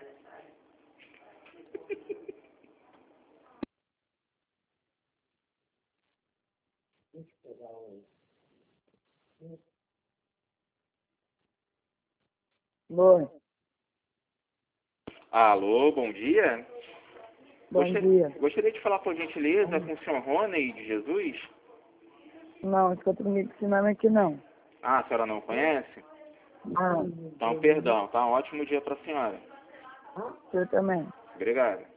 Oi, Alô, bom dia. bom dia. Gostaria de falar, por gentileza, com o senhor Rony de Jesus. Não, esse outro amigo ensinando aqui não. Ah, a senhora não conhece? Não, Então, perdão, tá? Um ótimo dia para a senhora. eu também. Obrigado.